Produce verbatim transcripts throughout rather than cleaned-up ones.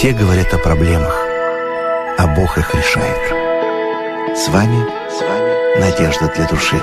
Все говорят о проблемах, а Бог их решает. С вами, с вами Надежда для души.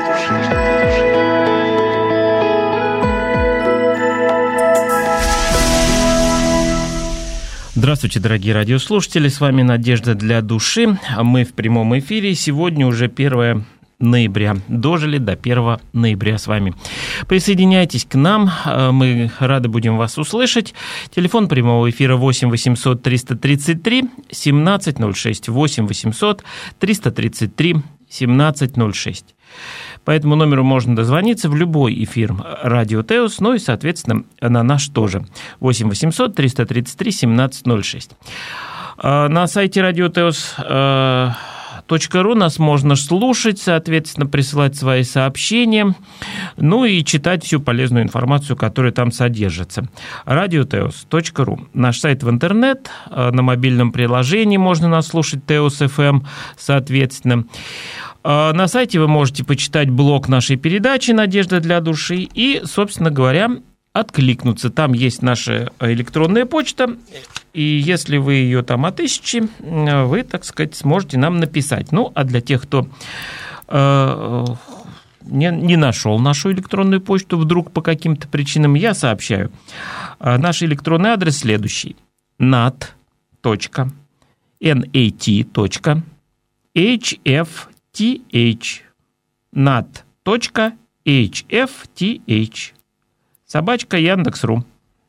Здравствуйте, дорогие радиослушатели, с вами Надежда для души. Мы в прямом эфире. Сегодня уже первое ноября. Дожили до первого ноября с вами. Присоединяйтесь к нам, мы рады будем вас услышать. Телефон прямого эфира восемь восемьсот триста тридцать три семнадцать ноль шесть, восемь восемьсот триста тридцать три семнадцать ноль шесть. По этому номеру можно дозвониться в любой эфир Радио Теос, ну и, соответственно, на наш тоже. восемь восемьсот триста тридцать три семнадцать ноль шесть. На сайте Радио Теос точка ру нас можно слушать, соответственно, присылать свои сообщения, ну и читать всю полезную информацию, которая там содержится. радио теос точка ру. Наш сайт в интернет, на мобильном приложении можно нас слушать, Теос эф эм, соответственно. На сайте вы можете почитать блог нашей передачи «Надежда для души» и, собственно говоря, откликнуться. Там есть наша электронная почта, и если вы ее там отыщете, вы, так сказать, сможете нам написать. Ну, а для тех, кто э, не, не нашел нашу электронную почту вдруг по каким-то причинам, я сообщаю. Наш электронный адрес следующий: нат точка нат точка эйч эф ти эйч нат точка эйч эф ти эйч собачка Яндекс.ру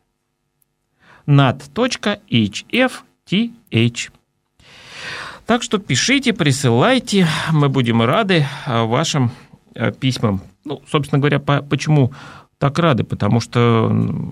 нат точка эйч эф ти эйч. Так что пишите, присылайте, мы будем рады вашим письмам. Ну, собственно говоря, по, почему так рады? Потому что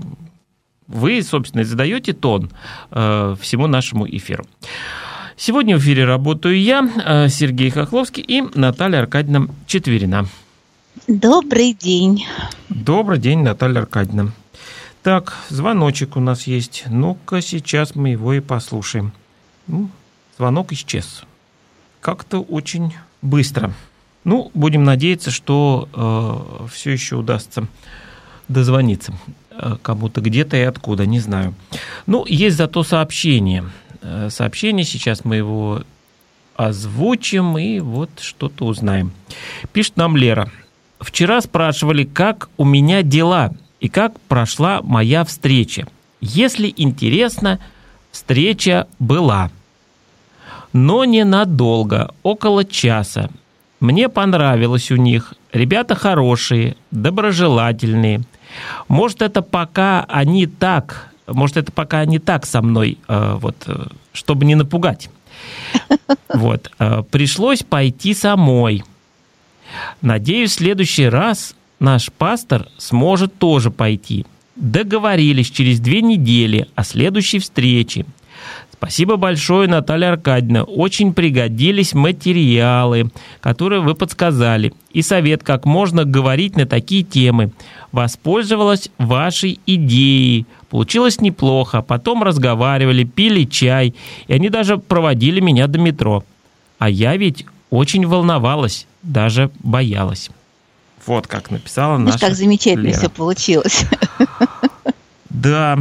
вы, собственно, и задаете тон э, всему нашему эфиру. Сегодня в эфире работаю я, Сергей Хохловский, и Наталья Аркадьевна Четверина. Добрый день. Добрый день, Наталья Аркадьевна. Так, звоночек у нас есть. Ну-ка, сейчас мы его и послушаем. Ну, звонок исчез. Как-то очень быстро. Ну, будем надеяться, что э, все еще удастся дозвониться э, кому-то где-то и откуда, не знаю. Ну, есть зато сообщение. Сообщение, сейчас мы его озвучим и вот что-то узнаем. Пишет нам Лера. Вчера спрашивали, как у меня дела и как прошла моя встреча. Если интересно, встреча была, но ненадолго, около часа. Мне понравилось у них. Ребята хорошие, доброжелательные. Может, это пока они так... Может, это пока они так со мной, вот, чтобы не напугать. Вот. Пришлось пойти самой. Надеюсь, в следующий раз наш пастор сможет тоже пойти. Договорились через две недели о следующей встрече. Спасибо большое, Наталья Аркадьевна. Очень пригодились материалы, которые вы подсказали. И совет, как можно говорить на такие темы. Воспользовалась вашей идеей. Получилось неплохо. Потом разговаривали, пили чай. И они даже проводили меня до метро. А я ведь очень волновалась, даже боялась. Вот как написала наша Лера. Как замечательно все получилось. Да.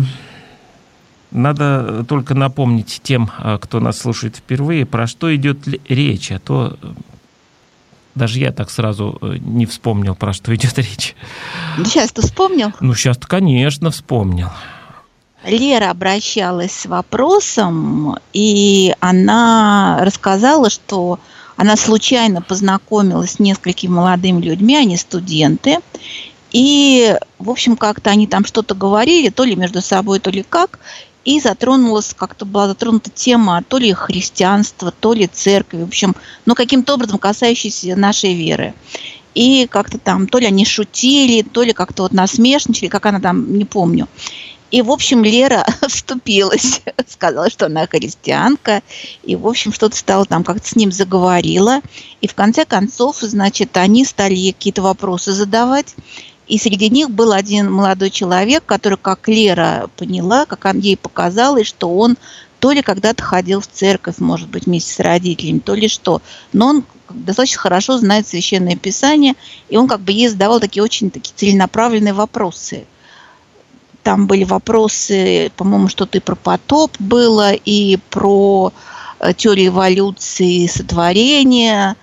Надо только напомнить тем, кто нас слушает впервые, про что идет речь, а то даже я так сразу не вспомнил, про что идет речь. Ну, сейчас ты вспомнил? Ну, сейчас-то, конечно, вспомнил. Лера обращалась с вопросом, и она рассказала, что она случайно познакомилась с несколькими молодыми людьми, они студенты, и, в общем, как-то они там что-то говорили, то ли между собой, то ли как, и затронулась, как-то была затронута тема то ли христианства, то ли церкви, в общем, ну, каким-то образом касающейся нашей веры. И как-то там, то ли они шутили, то ли как-то вот насмешничали, как она там, не помню. И, в общем, Лера вступилась, сказала, что она христианка, и, в общем, что-то стала там, как-то с ним заговорила. И, в конце концов, значит, они стали какие-то вопросы задавать. И среди них был один молодой человек, который, как Лера поняла, как ей показалось, что он то ли когда-то ходил в церковь, может быть, вместе с родителями, то ли что. Но он достаточно хорошо знает Священное Писание, и он как бы ей задавал такие очень такие целенаправленные вопросы. там были вопросы, по-моему, что-то и про потоп было, и про теорию эволюции, сотворения,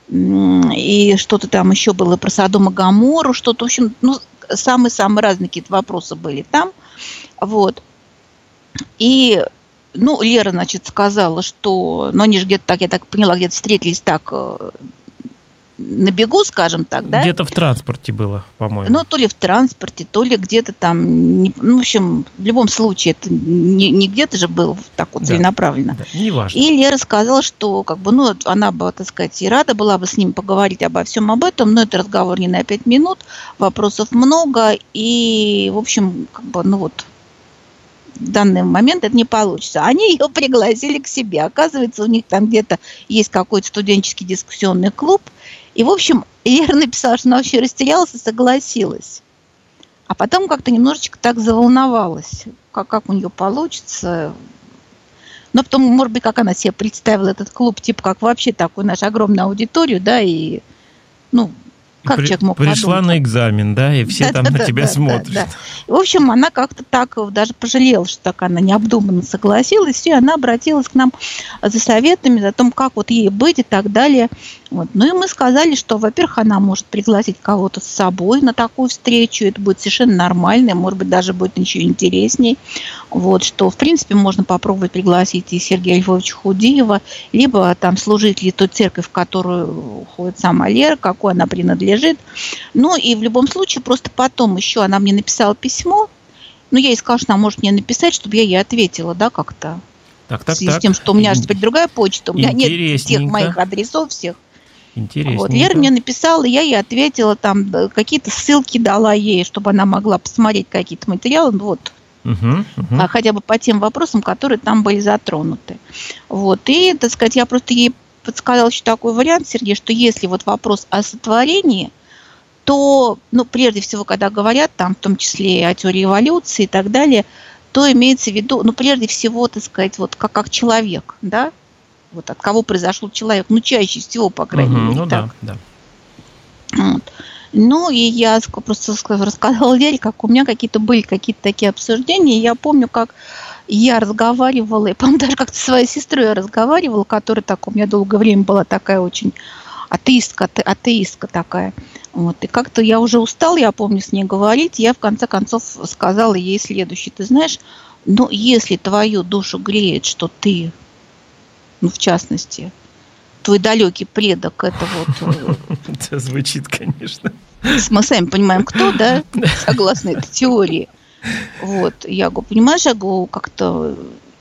и что-то там еще было про Содом и Гоморру, что-то, в общем, ну, самые-самые разные какие-то вопросы были там. Вот. И, ну, Лера, значит, сказала, что, ну, они же где-то так, я так поняла, где-то встретились так на бегу, скажем так, да? Где-то в транспорте было, по-моему. Ну, то ли в транспорте, то ли где-то там, не, ну, в общем, в любом случае, это не, не где-то же было так вот, да, целенаправленно. Да, неважно. И Лера сказала, что, как бы, ну, она бы, так сказать, и рада была бы с ним поговорить обо всем об этом, но это разговор не на пять минут, вопросов много, и, в общем, как бы, ну, вот, в данный момент это не получится. Они ее пригласили к себе. Оказывается, у них там где-то есть какой-то студенческий дискуссионный клуб. И, в общем, Лера написала, что она вообще растерялась и согласилась. А потом как-то немножечко так заволновалась. Как, как у нее получится. Но потом, может быть, как она себе представила этот клуб, типа как вообще такую нашу огромную аудиторию, да, и, ну, как При, человек мог пришла подумать? На экзамен, да, и все да, там да, на да, тебя да, смотрят. Да, да. В общем, она как-то так даже пожалела, что так она необдуманно согласилась, и она обратилась к нам за советами о том, как вот ей быть и так далее. Вот. Ну и мы сказали, что, во-первых, она может пригласить кого-то с собой на такую встречу, это будет совершенно нормально, может быть, даже будет еще интересней. Вот, что, в принципе, можно попробовать пригласить и Сергея Львовича Худиева, либо там служителей той церкви, в которую ходит сама Лера, какой она принадлежит. Ну и в любом случае, просто потом еще она мне написала письмо, ну я ей сказала, что она может мне написать, чтобы я ей ответила, да, как-то. Так, так, в связи так. с тем, что у меня же теперь другая почта, у меня нет тех моих адресов всех. Интересненько. Вот, Лера мне написала, я ей ответила, там какие-то ссылки дала ей, чтобы она могла посмотреть какие-то материалы, вот, угу, угу. А, хотя бы по тем вопросам, которые там были затронуты. Вот, и, так сказать, я просто ей подсказала еще такой вариант, Сергей, что если вот вопрос о сотворении, то, ну, прежде всего, когда говорят там, в том числе и о теории эволюции и так далее, то имеется в виду, ну, прежде всего, так сказать, вот как, как человек, да, вот от кого произошел человек, ну, чаще всего, по крайней угу, мере, ну, так. Да, да. Вот. Ну, и я просто рассказала Лере, как у меня какие-то были какие-то такие обсуждения. Я помню, как я разговаривала, и, по-моему, даже как-то со своей сестрой я разговаривала, которая так у меня долгое время была такая очень атеистка, атеистка такая. Вот. И как-то я уже устала, я помню, с ней говорить. Я, в конце концов, сказала ей следующее. Ты знаешь, ну, если твою душу греет, что ты, ну, в частности, твой далекий предок, это вот... Это звучит, конечно. Мы сами понимаем, кто, да, согласно этой теории. Вот, я говорю, понимаешь, я говорю, как-то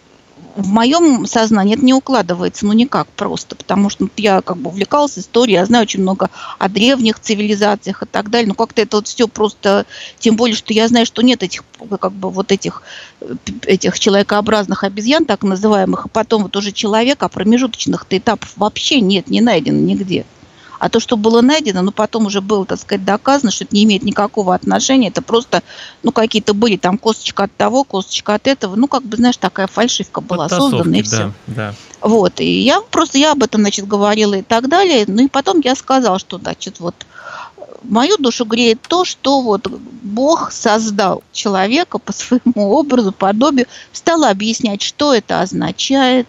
в моем сознании это не укладывается, ну, никак просто, потому что ну, я как бы увлекалась историей, я знаю очень много о древних цивилизациях и так далее, но как-то это вот все просто, тем более, что я знаю, что нет этих, как бы, вот этих, этих человекообразных обезьян, так называемых, а потом вот уже человека, а промежуточных-то этапов вообще нет, не найдено нигде. А то, что было найдено, ну, потом уже было, так сказать, доказано, что это не имеет никакого отношения. Это просто, ну, какие-то были там косточка от того, косточка от этого. Ну, как бы, знаешь, такая фальшивка была создана, и да, все. Да. Вот, и я просто, я об этом, значит, говорила и так далее. Ну, и потом я сказала, что, значит, вот, мою душу греет то, что вот Бог создал человека по своему образу, подобию, стала объяснять, что это означает.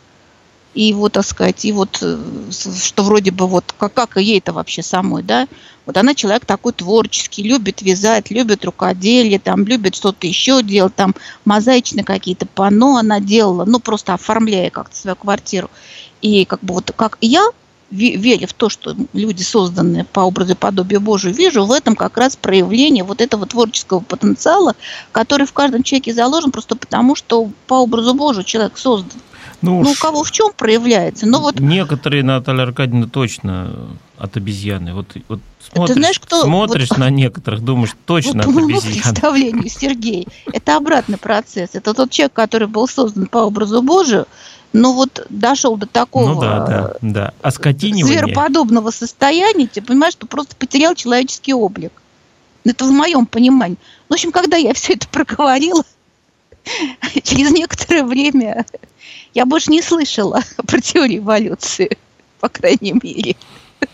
И вот, так сказать, и вот, что вроде бы вот, как, как и ей-то вообще самой, да, вот она человек такой творческий, любит вязать, любит рукоделие, там, любит что-то еще делать, там, мозаичные какие-то панно она делала, ну, просто оформляя как-то свою квартиру. И как бы вот, как я, веря в то, что люди созданы по образу и подобию Божию, вижу в этом как раз проявление вот этого творческого потенциала, который в каждом человеке заложен просто потому, что по образу Божию человек создан. Ну, ну у кого в чем проявляется? Ну, вот... Некоторые, Наталья Аркадьевна, точно от обезьяны. Вот, вот смотришь, знаешь, кто... смотришь вот... на некоторых, думаешь, точно вот, от обезьяны. По моему представлению, Сергей, это обратный процесс. Это тот человек, который был создан по образу Божию, но вот дошел до такого ну, да, да, да. Оскотинивания. Звероподобного состояния, ты понимаешь, что просто потерял человеческий облик. Это в моем понимании. В общем, когда я все это проговорила, через некоторое время я больше не слышала про теорию эволюции, по крайней мере.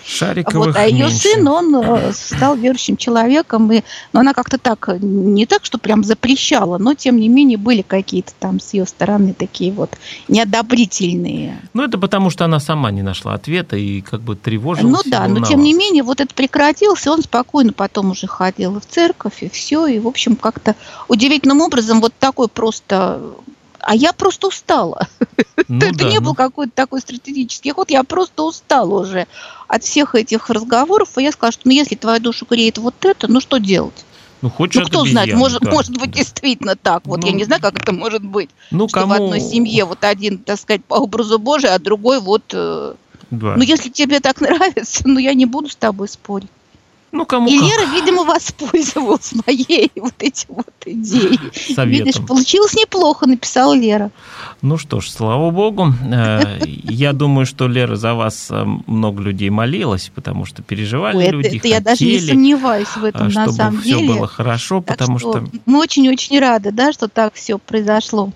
Шариковых вот, а ее меньше. сын, он стал верующим человеком, и, но она как-то так, не так, что прям запрещала, но тем не менее были какие-то там с ее стороны такие вот неодобрительные. Ну, это потому, что она сама не нашла ответа и как бы тревожилась. Ну да, но тем не менее вот это прекратилось, и он спокойно потом уже ходил в церковь, и все, и в общем как-то удивительным образом вот такой просто... А я просто устала. Ну, это да, не ну... был какой-то такой стратегический ход. Я просто устала уже от всех этих разговоров. И я сказала, что ну, если твою душу греет вот это, ну что делать? Ну, хочешь, ну кто обезьян, знает, может, да, может быть, да. действительно так. Вот ну, я не знаю, как это может быть. Ну, что кому... в одной семье вот один, так сказать, по образу Божию, а другой вот... Да. Ну, если тебе так нравится, ну, я не буду с тобой спорить. Ну, кому и как. Лера, видимо, воспользовалась моей вот этим вот идеей. Советом. Видишь, получилось неплохо, написала Лера. Ну что ж, слава богу. Я думаю, что Лера за вас много людей молилась, потому что переживали Ой, люди, это, это хотели, я даже не сомневаюсь в этом, на самом деле. Чтобы все было хорошо, так потому что, что... Мы очень-очень рады, да, что так все произошло.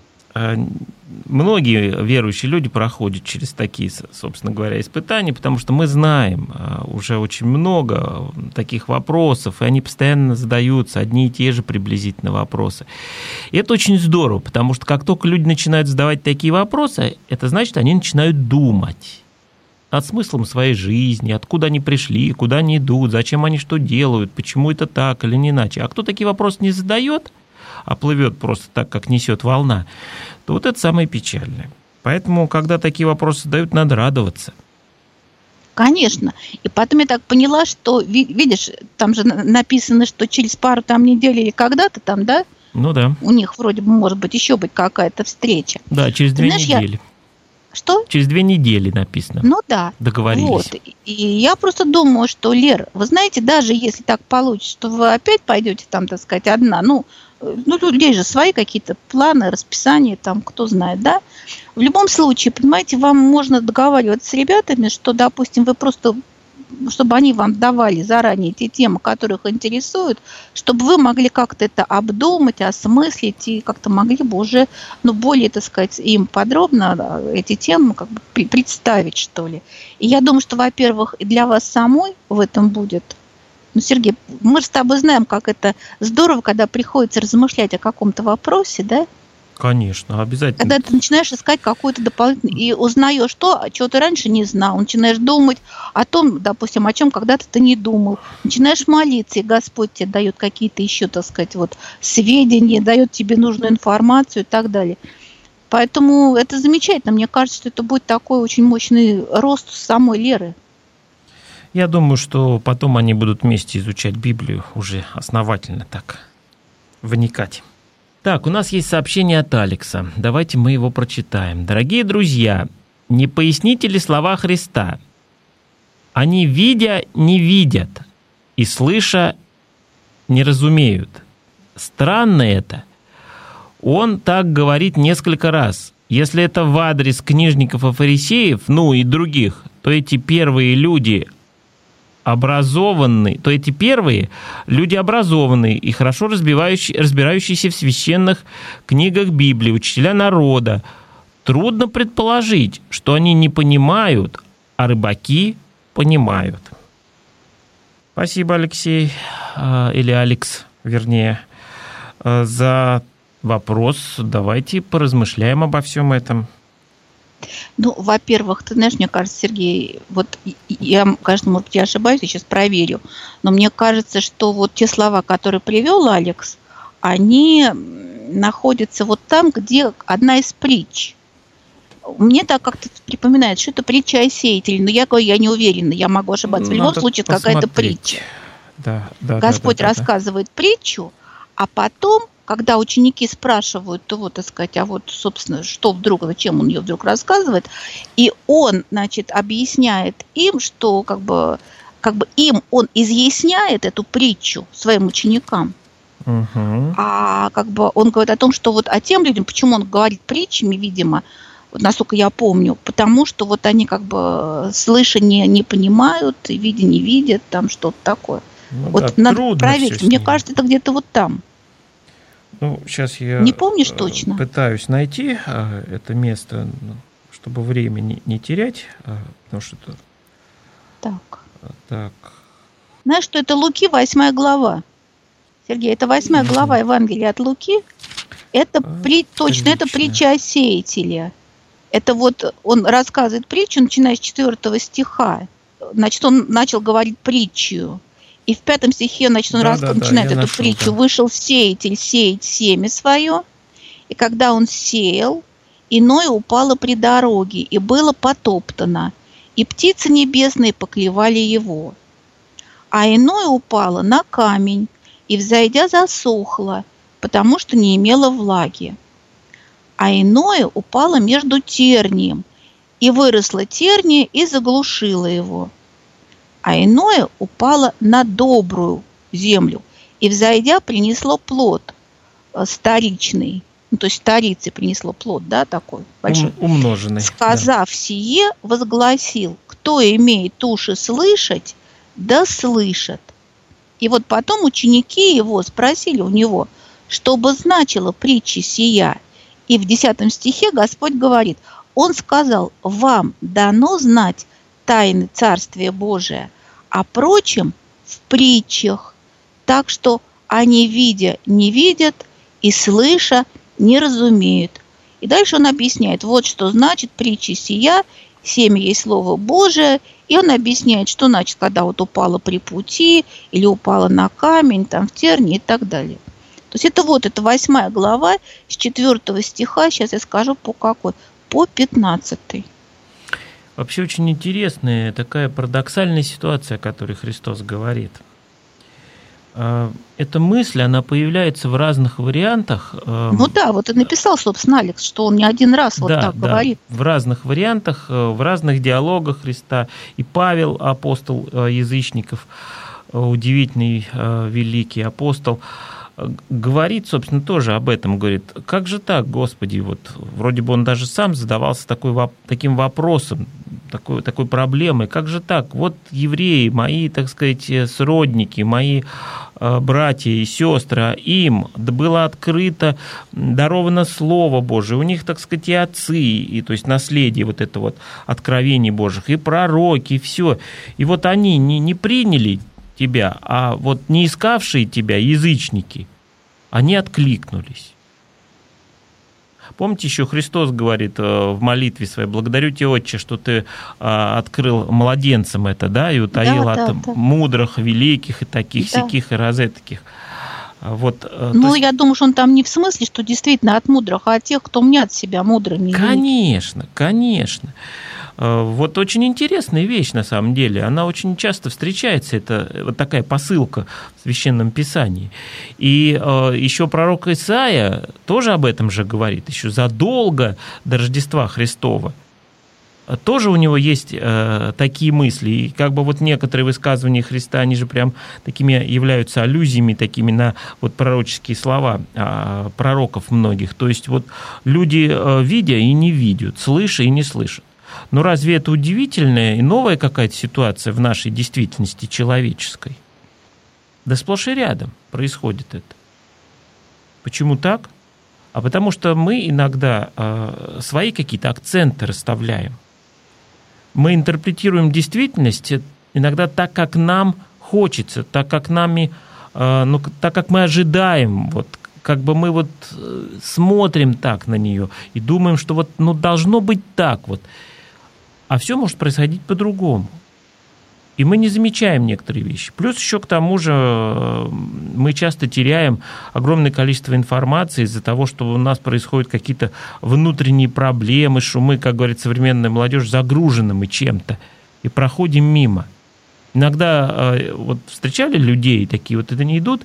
Многие верующие люди проходят через такие, собственно говоря, испытания, потому что мы знаем уже очень много таких вопросов, и они постоянно задаются, одни и те же приблизительно вопросы. И это очень здорово, потому что как только люди начинают задавать такие вопросы, это значит, они начинают думать над смыслом своей жизни, откуда они пришли, куда они идут, зачем они что делают, почему это так или не иначе. А кто такие вопросы не задает, а плывет просто так, как несет волна, то вот это самое печальное. Поэтому, когда такие вопросы задают, надо радоваться. Конечно. И потом я так поняла, что, видишь, там же написано, что через пару там недель или когда-то там, да? Ну да. У них вроде бы, может быть, еще быть какая-то встреча. Да, через Ты две знаешь, недели. Я... Что? Через две недели написано. Ну да. Договорились. Вот. И я просто думаю, что, Лер, вы знаете, даже если так получится, что вы опять пойдете там, так сказать, одна, ну, ну, у людей же свои какие-то планы, расписания, там, кто знает, да? В любом случае, понимаете, вам можно договариваться с ребятами, что, допустим, вы просто, чтобы они вам давали заранее те темы, которые их интересуют, чтобы вы могли как-то это обдумать, осмыслить и как-то могли бы уже, ну, более, так сказать, им подробно эти темы как бы представить, что ли. И я думаю, что, во-первых, и для вас самой в этом будет... Ну, Сергей, мы же с тобой знаем, как это здорово, когда приходится размышлять о каком-то вопросе, да? Конечно, обязательно. Когда ты начинаешь искать какой-то дополнительный... И узнаешь то, чего ты раньше не знал. Начинаешь думать о том, допустим, о чем когда-то ты не думал. Начинаешь молиться, и Господь тебе дает какие-то еще, так сказать, вот сведения, дает тебе нужную информацию и так далее. Поэтому это замечательно. Мне кажется, что это будет такой очень мощный рост самой Леры. Я думаю, что потом они будут вместе изучать Библию, уже основательно так вникать. Так, у нас есть сообщение от Алекса. Давайте мы его прочитаем. Дорогие друзья, не поясните ли слова Христа? Они, видя, не видят, и слыша, не разумеют. Странно это. Он так говорит несколько раз. Если это в адрес книжников и фарисеев, ну и других, то эти первые люди... образованные, то эти первые люди образованные и хорошо разбирающие, разбирающиеся в священных книгах Библии, учителя народа. Трудно предположить, что они не понимают, а рыбаки понимают. Спасибо, Алексей, или Алекс, вернее, за вопрос. Давайте поразмышляем обо всем этом. Ну, во-первых, ты знаешь, мне кажется, Сергей, вот я, конечно, может быть, я ошибаюсь, я сейчас проверю, но мне кажется, что вот те слова, которые привел Алекс, они находятся вот там, где одна из притч. Мне так как-то припоминает, что это притча о сеятеле, но я говорю, я не уверена, я могу ошибаться. В любом Надо случае, это какая-то притча. Да, да, Господь да, да, рассказывает да. притчу, а потом, когда ученики спрашивают, то вот, так сказать, а вот, собственно, что вдруг, зачем он ее вдруг рассказывает, и он, значит, объясняет им, что как бы, как бы им он изъясняет эту притчу своим ученикам. Угу. А как бы он говорит о том, что вот а тем людям, почему он говорит притчами, видимо, вот насколько я помню, потому что вот они как бы слыша не, не понимают, видя не видят, там что-то такое. Ну, вот да, надо проверить. Мне кажется, это где-то вот там. Ну, сейчас я не помнишь точно? Пытаюсь найти а, это место, чтобы время не, не терять, а, потому что это, так. Так. Знаешь, что это Луки, восьмая глава. Сергей, это восьмая mm-hmm. глава Евангелия от Луки. Это при, точно, это притча о сеятеле. Это вот он рассказывает притчу, начиная с четвертого стиха. Значит, он начал говорить притчу. И в пятом стихе, значит, он да, рас... да, начинает да, эту нашел, притчу. Да. Вышел сеятель сеять семя свое, и когда он сеял, иное упало при дороге, и было потоптано, и птицы небесные поклевали его. А иное упало на камень, и, взойдя, засохло, потому что не имело влаги. А иное упало между тернием, и выросло терния, и заглушило его. А иное упало на добрую землю, и, взойдя, принесло плод старичный. Ну, то есть старицей принесло плод, да, такой большой. Умноженный. Сказав да. сие, возгласил: кто имеет уши слышать, да слышат. И вот потом ученики его спросили у него, что бы значила притча сия. И в десятом стихе Господь говорит: Он сказал: вам дано знать тайны Царствия Божия, а прочим в притчах, так что они, видя, не видят, и слыша, не разумеют. И дальше он объясняет, вот что значит притча сия, семя есть Слово Божие, и он объясняет, что значит, когда вот упало при пути, или упало на камень, там в тернии и так далее. То есть это вот, это восьмая глава с четвертого стиха, сейчас я скажу по какой, по пятнадцатый. Вообще очень интересная такая парадоксальная ситуация, о которой Христос говорит. Эта мысль, она появляется в разных вариантах. Ну да, вот и написал, собственно, Алекс, что он не один раз вот да, так да, говорит. В разных вариантах, в разных диалогах Христа. И Павел, апостол язычников, удивительный великий апостол, говорит, собственно, тоже об этом, говорит, как же так, Господи, вот вроде бы он даже сам задавался такой, таким вопросом, такой, такой проблемой, как же так, вот евреи, мои, так сказать, сродники, мои братья и сестры, а им было открыто, даровано Слово Божие, у них, так сказать, и отцы, и, то есть наследие вот это вот откровений Божьих, и пророки, и все, и вот они не, не приняли тебя, а вот не искавшие тебя язычники, они откликнулись. Помните, еще Христос говорит в молитве своей: благодарю тебя, Отче, что ты открыл младенцам это, да, и утаил да, от да, мудрых, да. великих и таких, да. сяких и розетоких. Вот, ну, есть... я думаю, что он там не в смысле, что действительно от мудрых, а от тех, кто мнят себя мудрыми. Конечно, конечно. Вот очень интересная вещь, на самом деле. Она очень часто встречается, это вот такая посылка в Священном Писании. И э, еще пророк Исаия тоже об этом же говорит, еще задолго до Рождества Христова. Тоже у него есть э, такие мысли. И как бы вот некоторые высказывания Христа, они же прям такими являются аллюзиями такими на вот пророческие слова э, пророков многих. То есть вот люди, э, видя и не видят, слыша и не слышат. Но разве это удивительная и новая какая-то ситуация в нашей действительности человеческой? Да сплошь и рядом происходит это. Почему так? А потому что мы иногда э, свои какие-то акценты расставляем. Мы интерпретируем действительность иногда так, как нам хочется, так, как, нами, э, ну, так, как мы ожидаем, вот, как бы мы вот смотрим так на нее и думаем, что вот, ну, должно быть так вот. А все может происходить по-другому. И мы не замечаем некоторые вещи. Плюс еще к тому же мы часто теряем огромное количество информации из-за того, что у нас происходят какие-то внутренние проблемы, что мы, как говорит современная молодежь, загружены мы чем-то и проходим мимо. Иногда вот встречали людей такие, вот это не идут,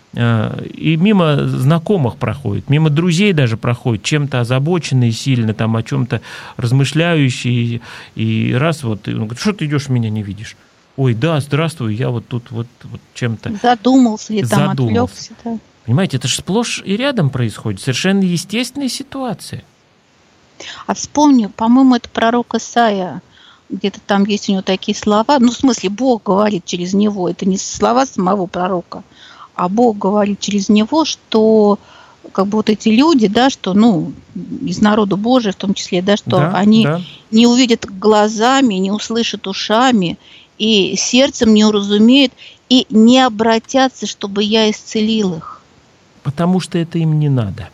и мимо знакомых проходят, мимо друзей даже проходят, чем-то озабоченные сильно, там, о чем-то размышляющие, и раз вот, он говорит: что ты идешь, меня не видишь? Ой, да, здравствуй, я вот тут вот, вот чем-то... Задумался или там отвлекся. Да. Понимаете, это же сплошь и рядом происходит, совершенно естественная ситуация. А вспомню, по-моему, это пророк Исаия, где-то там есть у него такие слова, ну, в смысле, Бог говорит через него, это не слова самого пророка, а Бог говорит через него, что как бы вот эти люди, да, что, ну, из народа Божия в том числе, да, что да, они да. не увидят глазами, не услышат ушами, и сердцем не уразумеют, и не обратятся, чтобы я исцелил их. Потому что это им не надо.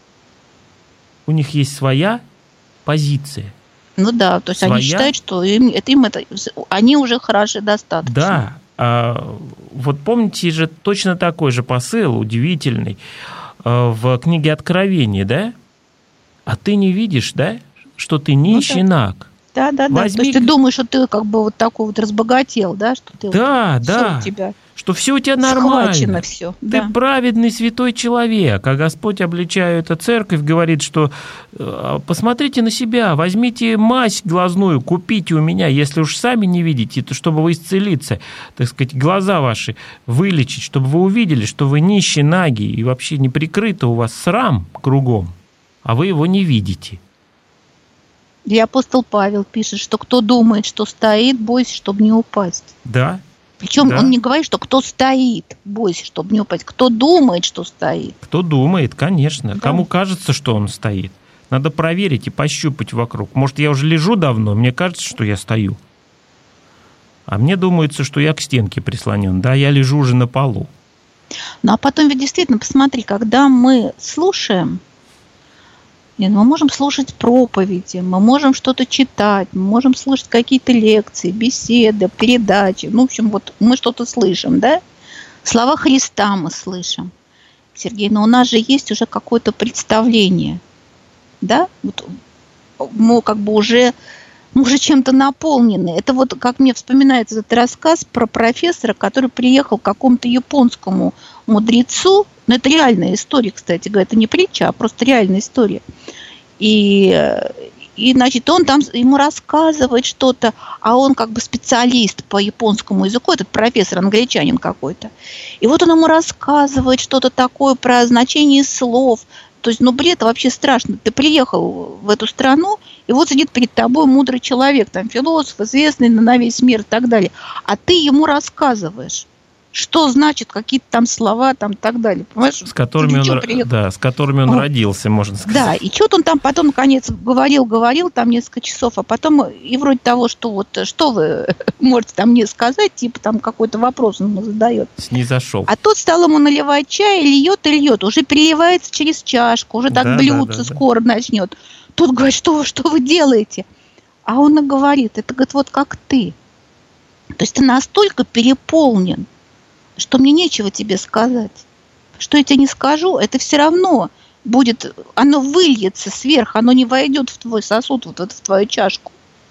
У них есть своя позиция. Ну да, то есть своя... они считают, что им, это, им это, они уже хороши достаточно. Да, а, вот помните же точно такой же посыл, удивительный, в книге Откровения, да? А ты не видишь, да, что ты нищий ну, да. наг. Да, да, да. Возьми... То есть ты думаешь, что ты как бы вот такой вот разбогател, да, что ты да, вот, да. все у тебя что все у тебя нормально. Все. Ты Да. праведный святой человек, а Господь, обличая эту церковь, говорит, что посмотрите на себя, возьмите мазь глазную, купите у меня, если уж сами не видите, то чтобы вы исцелиться, так сказать, глаза ваши вылечить, чтобы вы увидели, что вы нищие, наги, и вообще не прикрыто у вас срам кругом, а вы его не видите. И апостол Павел пишет, что кто думает, что стоит, бойся, чтобы не упасть. Да. Причем да. он не говорит, что кто стоит, бойся, чтобы не упасть. Кто думает, что стоит. Кто думает, конечно. Да. Кому кажется, что он стоит. Надо проверить и пощупать вокруг. Может, я уже лежу давно, мне кажется, что я стою. А мне думается, что я к стенке прислонен. Да, я лежу уже на полу. Ну, а потом ведь действительно, посмотри, когда мы слушаем, мы можем слушать проповеди, мы можем что-то читать, мы можем слушать какие-то лекции, беседы, передачи. Ну, в общем, вот мы что-то слышим, да? Слова Христа мы слышим. Сергей, но у нас же есть уже какое-то представление, да? Вот мы как бы уже, мы уже чем-то наполнены. Это вот, как мне вспоминается этот рассказ про профессора, который приехал к какому-то японскому мудрецу. Но это реальная история, кстати говоря. Это не притча, а просто реальная история. И, и значит, он там ему рассказывает что-то, а он как бы специалист по японскому языку, этот профессор, англичанин какой-то. И вот он ему рассказывает что-то такое про значение слов. То есть, ну, бред, вообще страшно. Ты приехал в эту страну, и вот сидит перед тобой мудрый человек, там, философ, известный на весь мир и так далее. А ты ему рассказываешь, что значит какие-то там слова там и так далее. Понимаешь? С которыми он, да, с которыми он вот. родился, можно сказать. Да, и что-то он там потом, наконец, говорил, говорил там несколько часов, а потом и вроде того, что вот, что вы можете там мне сказать, типа там какой-то вопрос он ему задает. Снизошел. А тот стал ему наливать чай, льет и льет, уже переливается через чашку, уже так да, блюдце да, да, скоро да. начнет. Тут говорит, что, что вы делаете? А он и говорит, это говорит, вот как ты. То есть ты настолько переполнен, что мне нечего тебе сказать. Что я тебе не скажу, это все равно будет, оно выльется сверху, оно не войдет в твой сосуд, вот в твою чашку.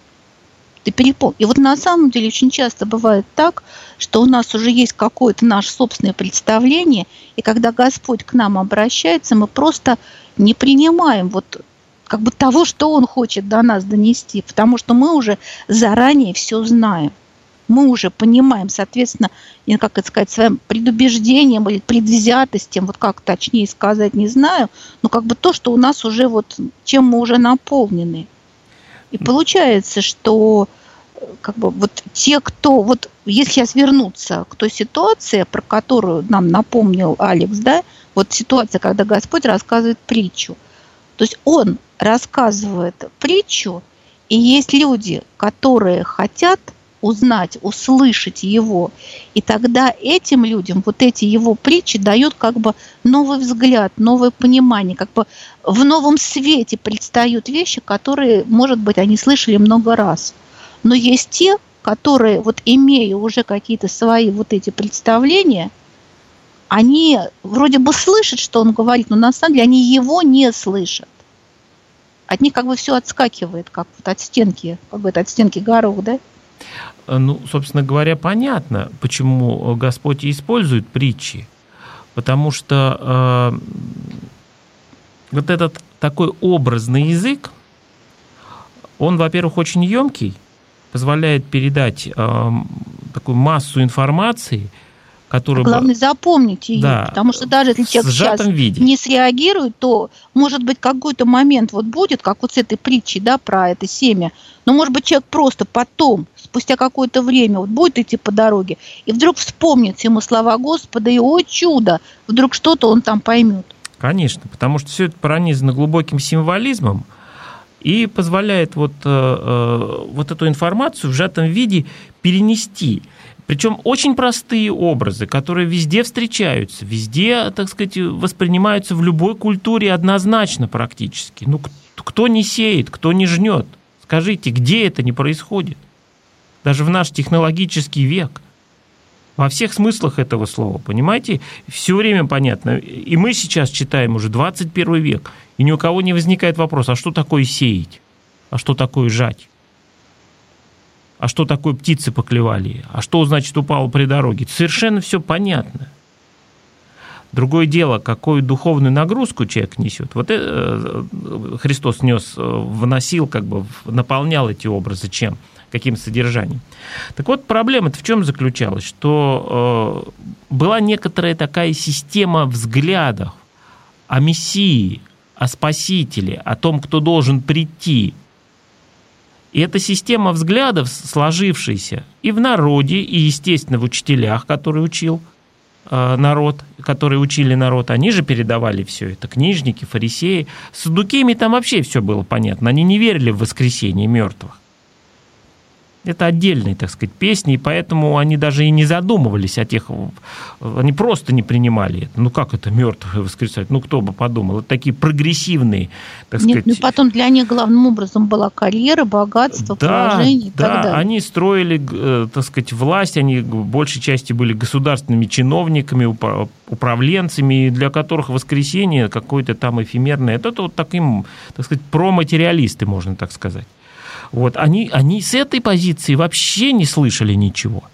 Ты переполнен. И вот на самом деле очень часто бывает так, что у нас уже есть какое-то наше собственное представление, и когда Господь к нам обращается, мы просто не принимаем вот как бы того, что Он хочет до нас донести, потому что мы уже заранее все знаем. Мы уже понимаем, соответственно, как это сказать, своим предубеждением или предвзятостью, вот как точнее сказать, не знаю, но как бы то, что у нас уже вот, чем мы уже наполнены. И получается, что как бы вот те, кто, вот если сейчас вернуться к той ситуации, про которую нам напомнил Алекс, да, вот ситуация, когда Господь рассказывает притчу. То есть Он рассказывает притчу, и есть люди, которые хотят узнать, услышать его. И тогда этим людям вот эти его притчи дают как бы новый взгляд, новое понимание, как бы в новом свете предстают вещи, которые, может быть, они слышали много раз. Но есть те, которые, вот имея уже какие-то свои вот эти представления, они вроде бы слышат, что он говорит, но на самом деле они его не слышат. От них как бы все отскакивает, как вот от стенки, как бы от стенки горох, да? Ну, собственно говоря, понятно, почему Господь и использует притчи. Потому что э, вот этот такой образный язык, он, во-первых, очень емкий, позволяет передать э, такую массу информации, которую... Главное, запомнить ее, да, потому что даже если человек сейчас виде. не среагирует, то, может быть, какой-то момент вот будет, как вот с этой притчей, да, про это семя, но, может быть, человек просто потом, спустя какое-то время, вот будет идти по дороге, и вдруг вспомнит ему слова Господа, и, о чудо, вдруг что-то он там поймет. Конечно, потому что все это пронизано глубоким символизмом, и позволяет вот, вот эту информацию в сжатом виде перенести. Причем очень простые образы, которые везде встречаются, везде, так сказать, воспринимаются в любой культуре однозначно практически. Ну, кто не сеет, кто не жнет? Скажите, где это не происходит? Даже в наш технологический век. Во всех смыслах этого слова, понимаете? Все время понятно. И мы сейчас читаем уже двадцать первый век, и ни у кого не возникает вопрос, а что такое сеять? А что такое жать? А что такое птицы поклевали? А что, значит, упало при дороге? Совершенно все понятно. Другое дело, какую духовную нагрузку человек несет. Вот это Христос нес, вносил, как бы наполнял эти образы чем? Каким содержанием. Так вот, проблема-то в чем заключалась? Что э, была некоторая такая система взглядов о Мессии, о Спасителе, о том, кто должен прийти. И эта система взглядов, сложившаяся и в народе, и, естественно, в учителях, которые учил э, народ, которые учили народ, они же передавали все это, книжники, фарисеи. С саддукеями там вообще все было понятно, они не верили в воскресение мертвых. Это отдельные, так сказать, песни, и поэтому они даже и не задумывались о тех... Они просто не принимали это. Ну, как это мертвые воскресать? Ну, кто бы подумал? Это такие прогрессивные, так сказать... Нет, ну, потом для них главным образом была карьера, богатство, да, положение и да, так далее. Они строили, так сказать, власть, они в большей части были государственными чиновниками, управленцами, для которых воскресенье какое-то там эфемерное. Это вот таким, так сказать, проматериалисты, можно так сказать. Вот, они, они с этой позиции вообще не слышали ничего.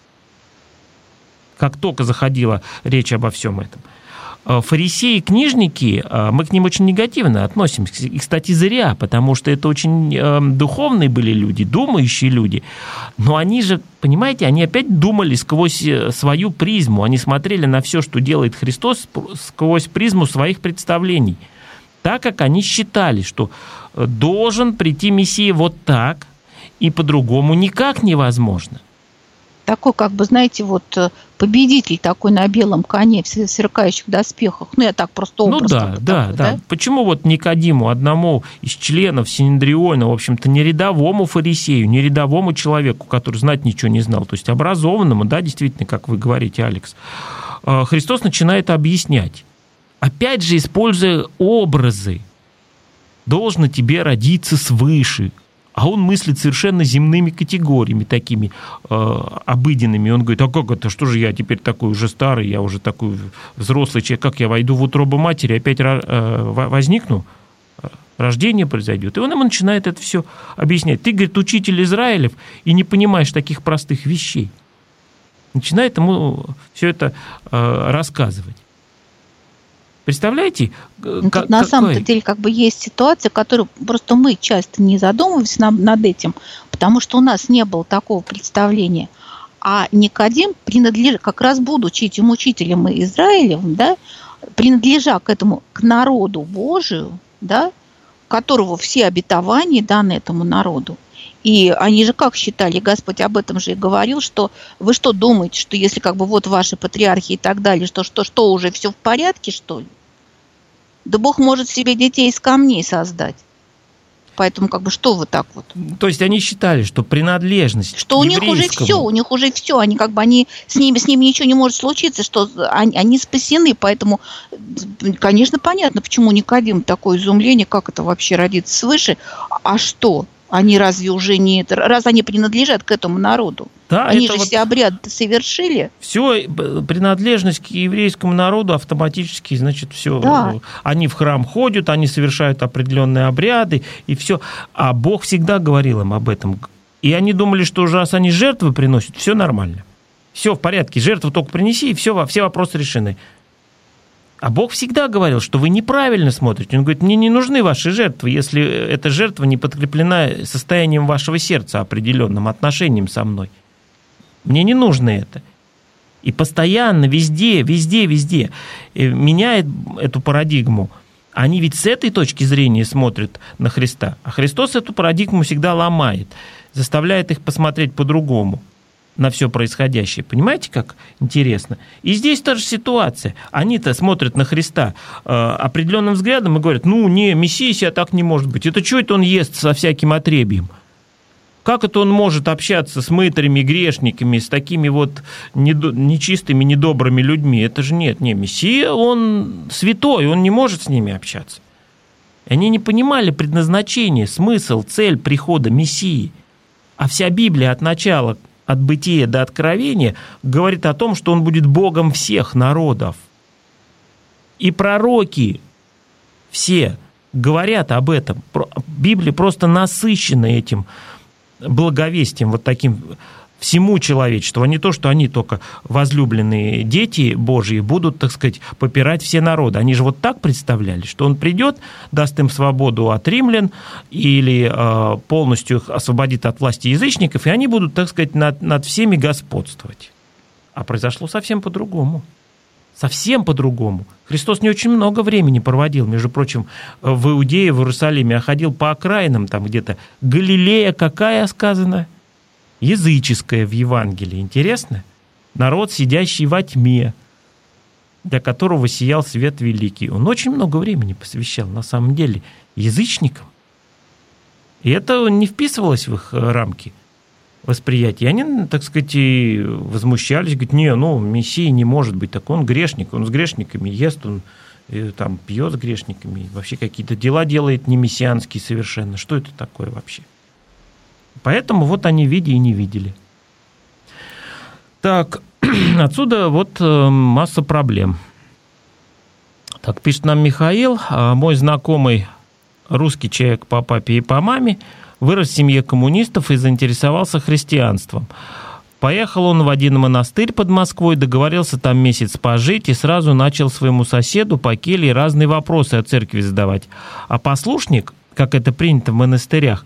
Как только заходила речь обо всем этом. Фарисеи, книжники, мы к ним очень негативно относимся. И, кстати, зря, потому что это очень духовные были люди, думающие люди. Но они же, понимаете, они опять думали сквозь свою призму. Они смотрели на все, что делает Христос, сквозь призму своих представлений. Так как они считали, что должен прийти Мессия вот так, и по-другому никак невозможно. Такой, как бы, знаете, вот победитель такой на белом коне в сверкающих доспехах. Ну, я так просто образ. Ну, да, да, такой, да, да. Почему вот Никодиму, одному из членов Синедриона, в общем-то, не рядовому фарисею, не рядовому человеку, который знать ничего не знал, то есть образованному, да, действительно, как вы говорите, Алекс, Христос начинает объяснять. Опять же, используя образы, должно тебе родиться свыше. А он мыслит совершенно земными категориями, такими э, обыденными. Он говорит, а как это, что же я теперь такой уже старый, я уже такой взрослый человек, как я войду в утробу матери, опять э, возникну, рождение произойдет. И он ему начинает это все объяснять. Ты, говорит, учитель Израилев, и не понимаешь таких простых вещей. Начинает ему все это э, рассказывать. Представляете? Ну, как, на самом деле как бы есть ситуация, которую просто мы часто не задумываемся над, над этим, потому что у нас не было такого представления. А Никодим, принадлеж... как раз будучи этим учителем Израилевым, да, принадлежа к этому, к народу Божию, да, которого все обетования даны этому народу. И они же как считали, Господь об этом же и говорил, что вы что думаете, что если как бы вот ваши патриархи и так далее, что, что, что уже все в порядке, что ли? Да Бог может себе детей из камней создать. Поэтому как бы что вы так вот? То есть они считали, что принадлежность что у них уже все, у них уже все, они как бы они с ними с ними ничего не может случиться, что они, они спасены, поэтому, конечно, понятно, почему Никодим такое изумление, как это вообще родиться свыше, а что? Они разве уже не... Раз они принадлежат к этому народу? Да, они же вот все обряды совершили. Все, принадлежность к еврейскому народу автоматически, значит, все. Да. Они в храм ходят, они совершают определенные обряды, и все. А Бог всегда говорил им об этом. И они думали, что уже раз они жертвы приносят, все нормально. Все в порядке, жертву только принеси, и все, все вопросы решены. А Бог всегда говорил, что вы неправильно смотрите. Он говорит, мне не нужны ваши жертвы, если эта жертва не подкреплена состоянием вашего сердца, определенным отношением со мной. Мне не нужно это. И постоянно, везде, везде, везде меняет эту парадигму. Они ведь с этой точки зрения смотрят на Христа. А Христос эту парадигму всегда ломает, заставляет их посмотреть по-другому. на все происходящее. Понимаете, как интересно? И здесь та же ситуация. Они-то смотрят на Христа э, определенным взглядом и говорят, ну, не, Мессия себя так не может быть. Это что это он ест со всяким отребьем? Как это он может общаться с мытарями, грешниками, с такими вот недо, нечистыми, недобрыми людьми? Это же нет, не, Мессия, он святой, он не может с ними общаться. Они не понимали предназначение, смысл, цель прихода Мессии. А вся Библия от начала от Бытия до Откровения говорит о том, что он будет Богом всех народов. И пророки все говорят об этом. Библия просто насыщена этим благовестием, вот таким всему человечеству, а не то, что они только возлюбленные дети Божьи будут, так сказать, попирать все народы. Они же вот так представляли, что он придет, даст им свободу от римлян или э, полностью их освободит от власти язычников, и они будут, так сказать, над, над всеми господствовать. А произошло совсем по-другому. Совсем по-другому. Христос не очень много времени проводил, между прочим, в Иудее, в Иерусалиме, а ходил по окраинам, там где-то Галилея какая сказана? Языческая в Евангелии. Интересно? Народ, сидящий во тьме, для которого сиял свет великий. Он очень много времени посвящал, на самом деле, язычникам. И это не вписывалось в их рамки восприятия. И они, так сказать, и возмущались, говорят, не, ну, Мессия не может быть так, он грешник, он с грешниками ест, он там пьет с грешниками, вообще какие-то дела делает не мессианские совершенно. Что это такое вообще? Поэтому вот они видели и не видели. Так, отсюда вот масса проблем. Так, пишет нам Михаил, мой знакомый русский человек по папе и по маме вырос в семье коммунистов и заинтересовался христианством. Поехал он в один монастырь под Москвой, договорился там месяц пожить и сразу начал своему соседу по келье разные вопросы о церкви задавать. А послушник, как это принято в монастырях,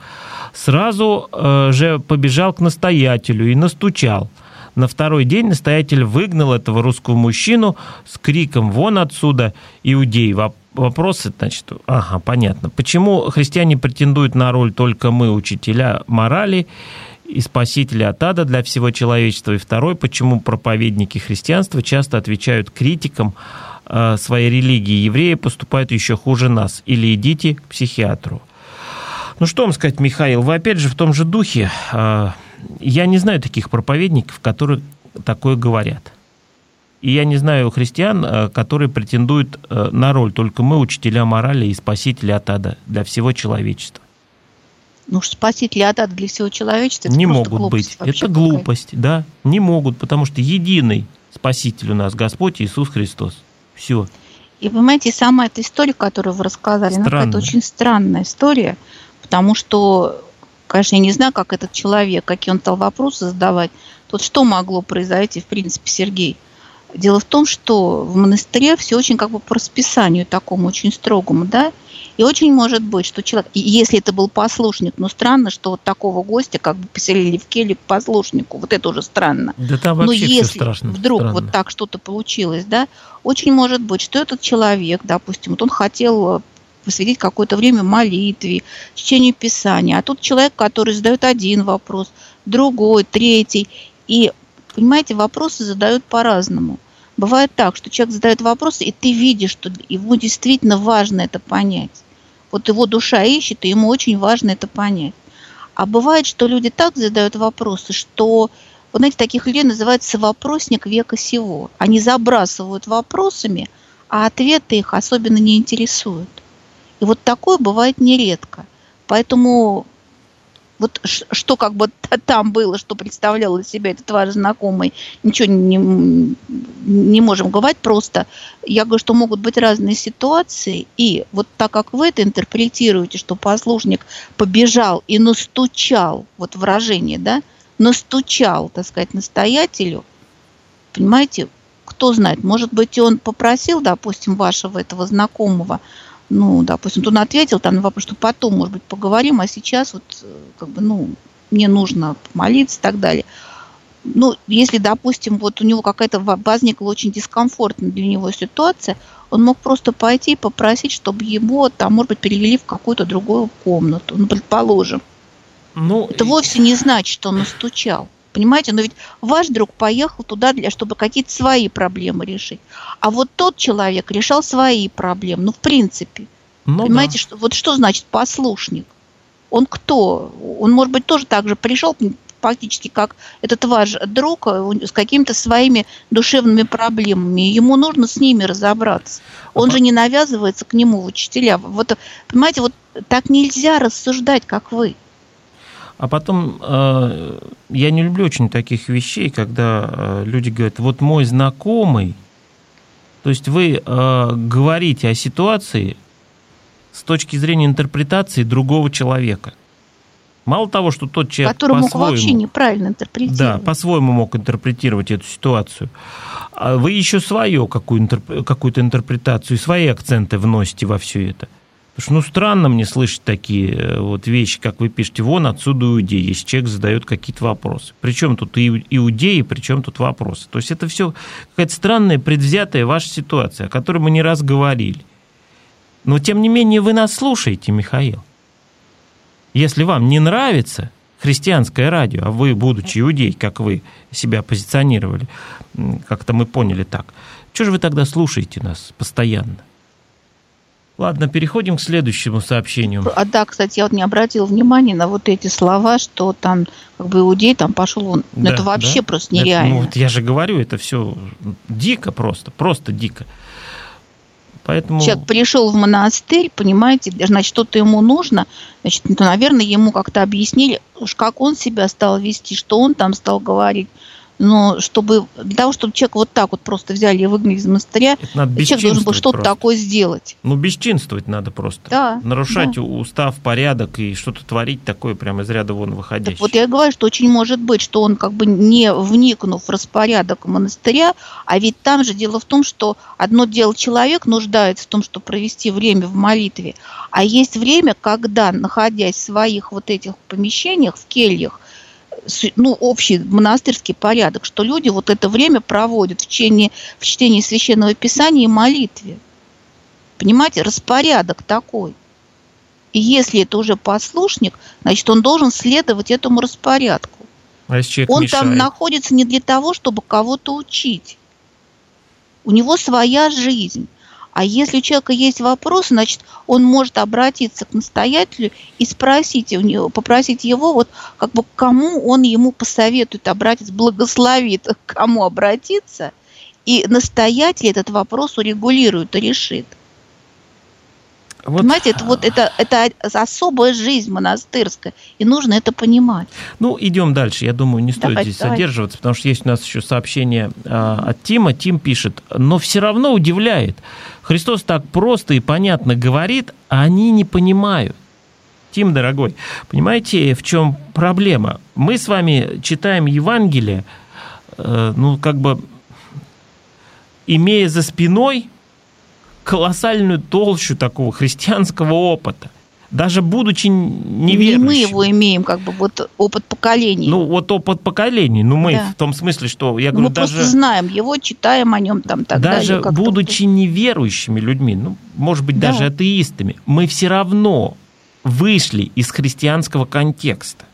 сразу э, же побежал к настоятелю и настучал. На второй день настоятель выгнал этого русского мужчину с криком «Вон отсюда, иудей!». Вопросы, значит, ага, понятно. Почему христиане претендуют на роль только мы, учителя морали и спасители от ада для всего человечества? И второй, почему проповедники христианства часто отвечают критикам э, своей религии? Евреи поступают еще хуже нас. Или идите к психиатру. Ну, что вам сказать, Михаил, вы опять же в том же духе. Э, я не знаю таких проповедников, которые такое говорят. И я не знаю христиан, которые претендуют на роль только мы, учителя морали и спасители от ада для всего человечества. Ну, спасители от ада для всего человечества, это не просто могут глупость быть. Это глупость, да. Не могут, потому что единый спаситель у нас Господь Иисус Христос. Все. И, понимаете, сама эта история, которую вы рассказали, она какая-то очень странная история, потому что, конечно, я не знаю, как этот человек, какие он стал вопросы задавать. Тут что могло произойти, в принципе, Сергей? Дело в том, что в монастыре все очень как бы по расписанию такому очень строгому, да, и очень может быть, что человек, если это был послушник, ну странно, что вот такого гостя как бы поселили в келье к послушнику, вот это уже странно. Да там вообще но все если страшно, вдруг странно. Вот так что-то получилось, да, очень может быть, что этот человек, допустим, вот он хотел посвятить какое-то время молитве, чтению Писания, а тут человек, который задает один вопрос, другой, третий, и понимаете, вопросы задают по-разному. Бывает так, что человек задает вопросы, и ты видишь, что ему действительно важно это понять. Вот его душа ищет, и ему очень важно это понять. А бывает, что люди так задают вопросы, что, вот знаете, таких людей называется вопросник века сего. Они забрасывают вопросами, а ответы их особенно не интересуют. И вот такое бывает нередко. Поэтому вот что как бы там было, что представлял из себя этот ваш знакомый, ничего не, не можем говорить, просто я говорю, что могут быть разные ситуации, и вот так как вы это интерпретируете, что послушник побежал и настучал, вот выражение, да, настучал, так сказать, настоятелю, понимаете, кто знает, может быть, он попросил, допустим, вашего этого знакомого, ну, допустим, он ответил там на вопрос, что потом, может быть, поговорим, а сейчас вот, как бы, ну, мне нужно помолиться и так далее. Ну, если, допустим, вот у него какая-то возникла очень дискомфортная для него ситуация, он мог просто пойти и попросить, чтобы его там, может быть, перевели в какую-то другую комнату, ну, предположим. Ну, это вовсе не значит, что он настучал. Понимаете, но ведь ваш друг поехал туда, для, чтобы какие-то свои проблемы решить. А вот тот человек решал свои проблемы. Ну, в принципе. Ну, понимаете, да. что, вот что значит послушник? Он кто? Он, может быть, тоже так же пришел, фактически, как этот ваш друг, с какими-то своими душевными проблемами. Ему нужно с ними разобраться. Он а же не навязывается к нему в учителя. Вот, понимаете, вот так нельзя рассуждать, как вы. А потом, э, я не люблю очень таких вещей, когда э, люди говорят, вот мой знакомый, то есть вы э, говорите о ситуации с точки зрения интерпретации другого человека. Мало того, что тот человек который мог по-своему, вообще неправильно интерпретировать. Да, по-своему мог интерпретировать эту ситуацию. А вы еще свою какую-то интерпретацию, свои акценты вносите во все это. Потому что, ну, странно мне слышать такие вот вещи, как вы пишете, вон отсюда иудеи, если человек задает какие-то вопросы. Причем тут иудеи, причем тут вопросы. То есть это все какая-то странная, предвзятая ваша ситуация, о которой мы не раз говорили. Но, тем не менее, вы нас слушаете, Михаил. Если вам не нравится христианское радио, а вы, будучи иудей, как вы себя позиционировали, как-то мы поняли так, что же вы тогда слушаете нас постоянно? Ладно, переходим к следующему сообщению. А да, кстати, я вот не обратила внимания на вот эти слова, что там как бы иудей там пошел он. Да, это вообще да? просто нереально. Это, ну, вот я же говорю, это все дико просто, просто дико. Поэтому... Человек пришел в монастырь, понимаете, значит, что-то ему нужно, значит, ну, наверное, ему как-то объяснили, уж как он себя стал вести, что он там стал говорить. Но чтобы, для того, чтобы человек вот так вот просто взяли и выгнали из монастыря, человек должен был что-то просто. такое сделать. Ну, бесчинствовать надо просто. Да, нарушать да. устав, порядок и что-то творить такое прямо из ряда вон выходящее. Так вот я говорю, что очень может быть, что он как бы не вникнув в распорядок монастыря, а ведь там же дело в том, что одно дело человек нуждается в том, чтобы провести время в молитве, а есть время, когда, находясь в своих вот этих помещениях, в кельях, ну, общий монастырский порядок, что люди вот это время проводят в чтении, в чтении Священного Писания и молитве. Понимаете, распорядок такой. И если это уже послушник, значит, он должен следовать этому распорядку. А если человек он мешает? Там находится не для того, чтобы кого-то учить. У него своя жизнь. А если у человека есть вопросы, значит, он может обратиться к настоятелю и спросить у него, попросить его, вот как бы к кому он ему посоветует обратиться, благословит, к кому обратиться, и настоятель этот вопрос урегулирует и решит. Вот. Понимаете, это, вот, это, это особая жизнь монастырская, и нужно это понимать. Ну, идем дальше. Я думаю, не стоит давайте, здесь давайте. задерживаться, потому что есть у нас еще сообщение а, от Тима. Тим пишет, но все равно удивляет. Христос так просто и понятно говорит, а они не понимают. Тим, дорогой, понимаете, в чем проблема? Мы с вами читаем Евангелие, э, ну, как бы, имея за спиной колоссальную толщу такого христианского опыта, даже будучи неверующим. И мы его имеем, как бы, вот опыт поколений. Ну, вот опыт поколений, ну, мы да. в том смысле, что, я говорю, мы даже... Мы просто знаем его, читаем о нем там так даже далее. Даже будучи неверующими людьми, ну, может быть, да. даже атеистами, мы все равно вышли из христианского контекста.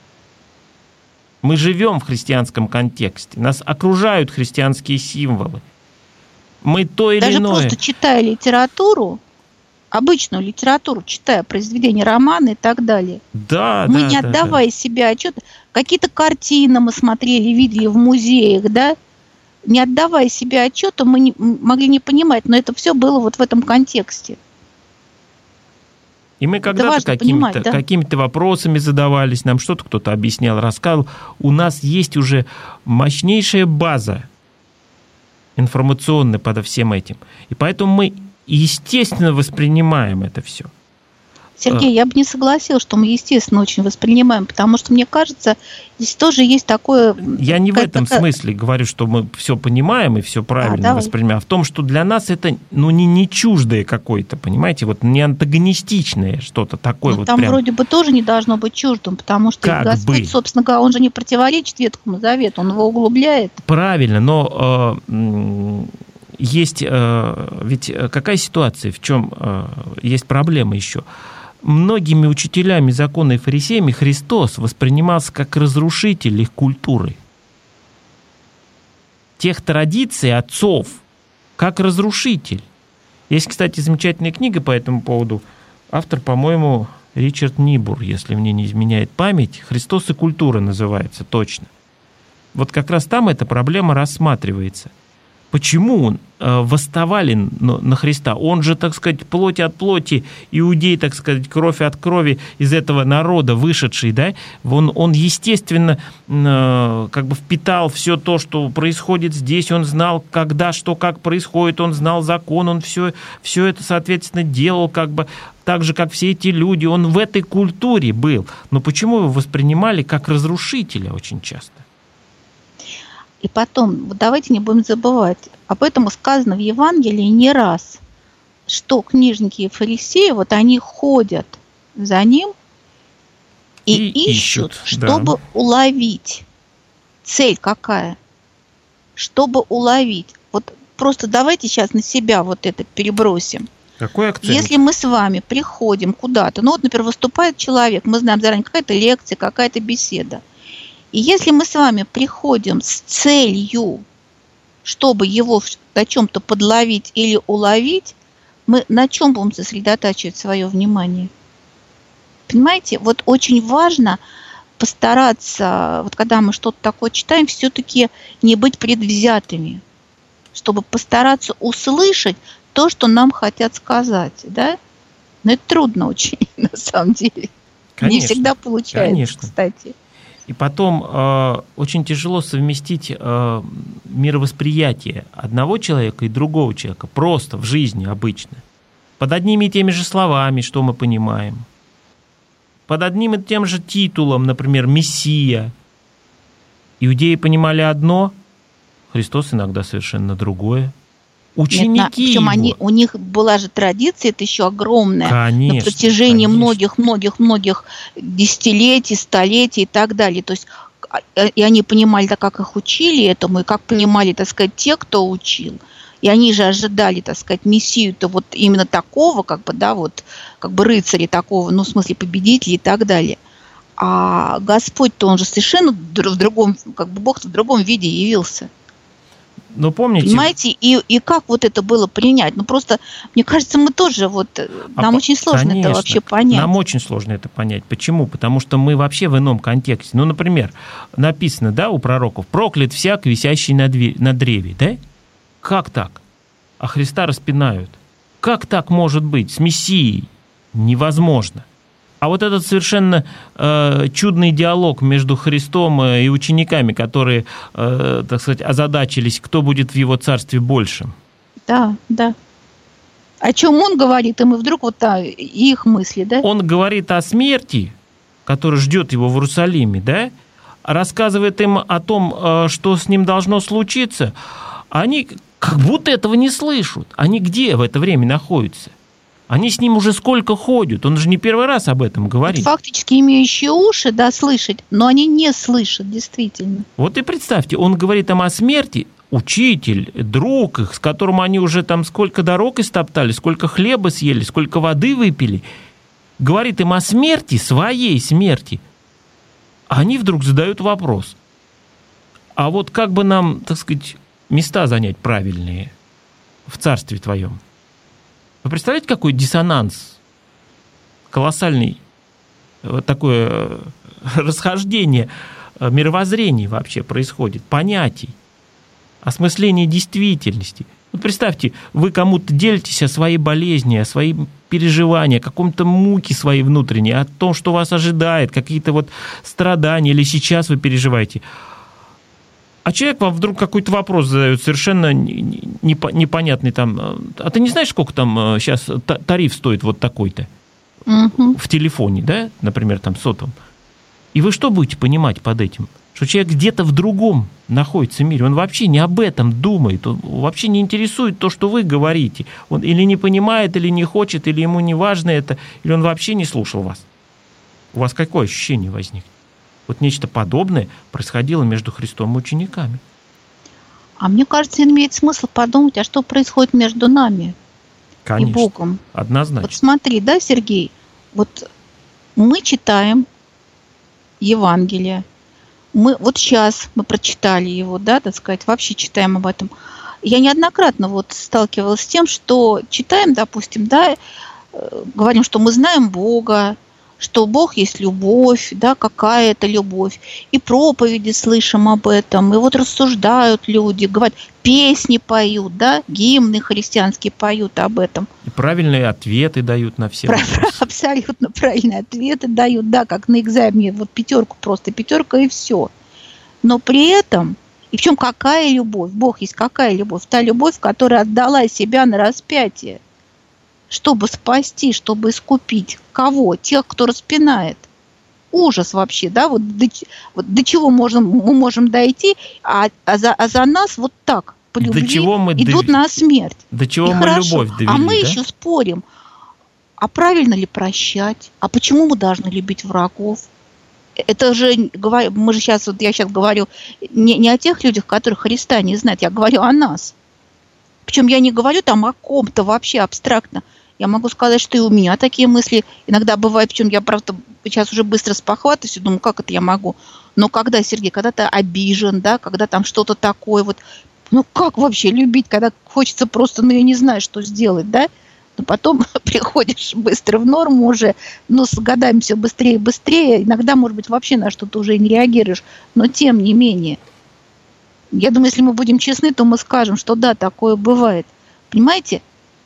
Мы живем в христианском контексте, нас окружают христианские символы. Мы то или Даже иное... просто читая литературу, обычную литературу, читая произведения, романы и так далее, да, мы да, не да, отдавая да. себе отчета, какие-то картины мы смотрели, видели в музеях, да, не отдавая себе отчета, мы не, могли не понимать, но это все было вот в этом контексте. И мы когда-то какими-то, да? какими-то вопросами задавались, нам что-то кто-то объяснял, рассказывал. У нас есть уже мощнейшая база информационная подо всем этим. И поэтому мы, естественно, воспринимаем это все. Сергей, я бы не согласилась, что мы, естественно, очень воспринимаем, потому что, мне кажется, здесь тоже есть такое... Я не в этом такая... смысле говорю, что мы все понимаем и все правильно а, воспринимаем, а в том, что для нас это, ну, не, не чуждое какое-то, понимаете, вот не антагонистичное что-то такое. Но вот там прям... вроде бы тоже не должно быть чуждым, потому что как Господь, бы. собственно говоря, он же не противоречит Ветхому Завету, он его углубляет. Правильно, но... Э, есть... Э, ведь какая ситуация, в чем э, есть проблема еще? многими учителями закона и фарисеями Христос воспринимался как разрушитель их культуры, тех традиций отцов, как разрушитель. Есть, кстати, замечательная книга по этому поводу. Автор, по-моему, Ричард Нибур, если мне не изменяет память. «Христос и культура» называется точно. Вот как раз там эта проблема рассматривается. Почему восставали на Христа? Он же, так сказать, плоть от плоти, иудей, так сказать, кровь от крови из этого народа вышедший, да? Он, он естественно, как бы впитал все то, что происходит здесь, он знал, когда, что, как происходит, он знал закон, он все, все это, соответственно, делал, как бы так же, как все эти люди, он в этой культуре был. Но почему его воспринимали как разрушителя очень часто? И потом, давайте не будем забывать, об этом сказано в Евангелии не раз, что книжники и фарисеи, вот они ходят за ним и, и ищут, ищут, чтобы да. уловить. Цель какая? Чтобы уловить. Вот просто давайте сейчас на себя вот это перебросим. Какой акцент? Если мы с вами приходим куда-то, ну вот, например, выступает человек, мы знаем заранее, какая-то лекция, какая-то беседа. И если мы с вами приходим с целью, чтобы его на чем-то подловить или уловить, мы на чем будем сосредотачивать свое внимание? Понимаете, вот очень важно постараться, вот когда мы что-то такое читаем, все-таки не быть предвзятыми, чтобы постараться услышать то, что нам хотят сказать, да? Но это трудно очень, на самом деле. Конечно, не всегда получается, конечно. Кстати. И потом э, очень тяжело совместить э, мировосприятие одного человека и другого человека просто в жизни обычно. Под одними и теми же словами, что мы понимаем. Под одним и тем же титулом, например, «Мессия». Иудеи понимали одно, Христос иногда совершенно другое. Ученики Нет, причем его. Они, у них была же традиция, это еще огромная, конечно, на протяжении конечно. многих-многих-многих десятилетий, столетий и так далее. То есть и они понимали, так как их учили этому, и как понимали, так сказать, те, кто учил. И они же ожидали, так сказать, мессию-то вот именно такого, как бы, да, вот, как бы рыцаря такого, ну, в смысле победителя и так далее. А Господь-то, он же совершенно в другом, как бы Бог в другом виде явился. Но помните... Понимаете, и, и как вот это было принять? Ну, просто, мне кажется, мы тоже вот... Нам а, очень сложно конечно, это вообще понять. Нам очень сложно это понять. Почему? Потому что мы вообще в ином контексте. Ну, например, написано, да, у пророков, «Проклят всяк, висящий на, две, на древе». Да? Как так? А Христа распинают. Как так может быть? С Мессией невозможно. А вот этот совершенно э, чудный диалог между Христом и учениками, которые, э, так сказать, озадачились, кто будет в его царстве большим. Да, да. О чем он говорит, и мы вдруг вот да, их мысли, да? Он говорит о смерти, которая ждет его в Иерусалиме, да? Рассказывает им о том, что с ним должно случиться. Они как будто этого не слышат. Они где в это время находятся? Они с ним уже сколько ходят, он же не первый раз об этом говорит. Фактически имеющие уши, да, слышать, но они не слышат, действительно. Вот и представьте, он говорит им о смерти, учитель, друг их, с которым они уже там сколько дорог истоптали, сколько хлеба съели, сколько воды выпили, говорит им о смерти, своей смерти. Они вдруг задают вопрос, а вот как бы нам, так сказать, места занять правильные в царстве твоем? Вы представляете, какой диссонанс, колоссальный, вот такое расхождение мировоззрений вообще происходит, понятий, осмысление действительности. Вот представьте, вы кому-то делитесь о своей болезни, о своих переживаниях, о каком-то муке своей внутренней, о том, что вас ожидает, какие-то вот страдания, или сейчас вы переживаете. А человек вам вдруг какой-то вопрос задает, совершенно непонятный там. А ты не знаешь, сколько там сейчас тариф стоит вот такой-то угу. в телефоне, да, например, там сотовом? И вы что будете понимать под этим? Что человек где-то в другом находится мире, он вообще не об этом думает, он вообще не интересует то, что вы говорите. Он или не понимает, или не хочет, или ему не важно это, или он вообще не слушал вас. У вас какое ощущение возникнет? Вот нечто подобное происходило между Христом и учениками. А мне кажется, имеет смысл подумать, а что происходит между нами Конечно, и Богом. Однозначно. Вот смотри, да, Сергей, Вот мы читаем Евангелие. Мы вот сейчас мы прочитали его, да, так сказать, вообще читаем об этом. Я неоднократно вот сталкивалась с тем, что читаем, допустим, да, говорим, что мы знаем Бога, что Бог есть любовь, да, какая это любовь. И проповеди слышим об этом, и вот рассуждают люди, говорят, песни поют, да, гимны христианские поют об этом. И правильные ответы дают на все вопросы. Абсолютно правильные ответы дают, да, как на экзамене, вот пятерку просто, пятерка и все. Но при этом, и в чем какая любовь? Бог есть какая любовь? Та любовь, которая отдала себя на распятие, чтобы спасти, чтобы искупить кого? Тех, кто распинает. Ужас вообще, да, вот до, вот до чего можем, мы можем дойти, а, а, за, а за нас вот так, по любви, до чего мы идут дов... на смерть. До чего и мы хорошо. любовь довели, А мы да? еще спорим, а правильно ли прощать? А почему мы должны любить врагов? Это же, мы же сейчас, вот я сейчас говорю не, не о тех людях, которых Христа не знают, я говорю о нас. Причем я не говорю там о ком-то вообще абстрактно. Я могу сказать, что и у меня такие мысли иногда бывают, причем я, правда, сейчас уже быстро спохватываюсь и думаю, как это я могу. Но когда, Сергей, когда ты обижен, да, когда там что-то такое, вот, ну как вообще любить, когда хочется просто, ну я не знаю, что сделать, да? Но потом приходишь быстро в норму уже, ну с годами все быстрее и быстрее, иногда, может быть, вообще на что-то уже и не реагируешь, но тем не менее. Я думаю, если мы будем честны, то мы скажем, что да, такое бывает. Понимаете?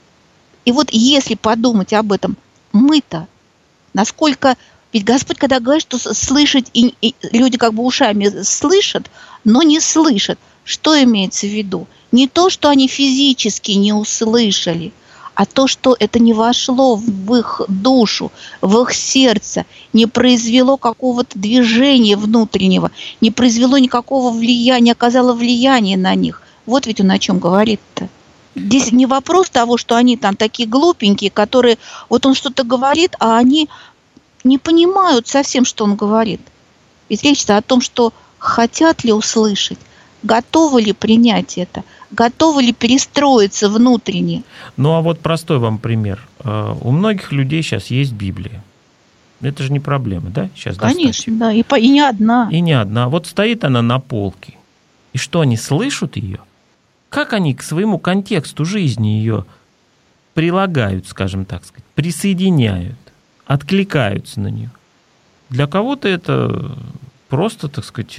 И вот если подумать об этом, мы-то, насколько... Ведь Господь, когда говорит, что слышать, и, и люди как бы ушами слышат, но не слышат, что имеется в виду? Не то, что они физически не услышали, а то, что это не вошло в их душу, в их сердце, не произвело какого-то движения внутреннего, не произвело никакого влияния, не оказало влияния на них. Вот ведь он о чем говорит-то. Здесь не вопрос того, что они там такие глупенькие, которые... Вот он что-то говорит, а они не понимают совсем, что он говорит. Ведь речь-то о том, что хотят ли услышать, готовы ли принять это, готовы ли перестроиться внутренне. Ну, а вот простой вам пример. У многих людей сейчас есть Библия. Это же не проблема, да? Сейчас Конечно, достаточно. да, и, по, и не одна. И не одна. Вот стоит она на полке. И что, они слышат ее? Как они к своему контексту жизни ее прилагают, скажем так сказать, присоединяют, откликаются на нее? Для кого-то это просто, так сказать,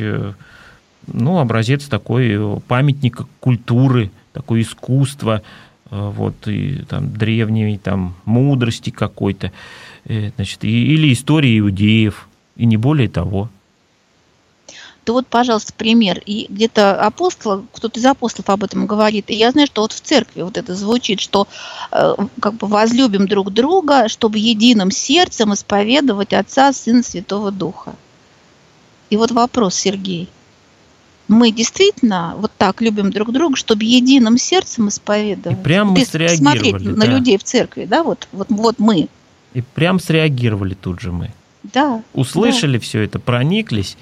ну, образец такой памятника культуры, такое искусство, вот, и там древней там мудрости какой-то, значит, или истории иудеев, и не более того. То вот, пожалуйста, пример. И где-то апостол, кто-то из апостолов об этом говорит. И я знаю, что вот в церкви вот это звучит, что э, как бы возлюбим друг друга, чтобы единым сердцем исповедовать Отца, Сына, Святого Духа. И вот вопрос, Сергей. Мы действительно вот так любим друг друга, чтобы единым сердцем исповедовать? И прям мы среагировали. Смотреть да. на людей в церкви, да, вот, вот, вот мы. И прям среагировали тут же мы. Да. Услышали да. все это, прониклись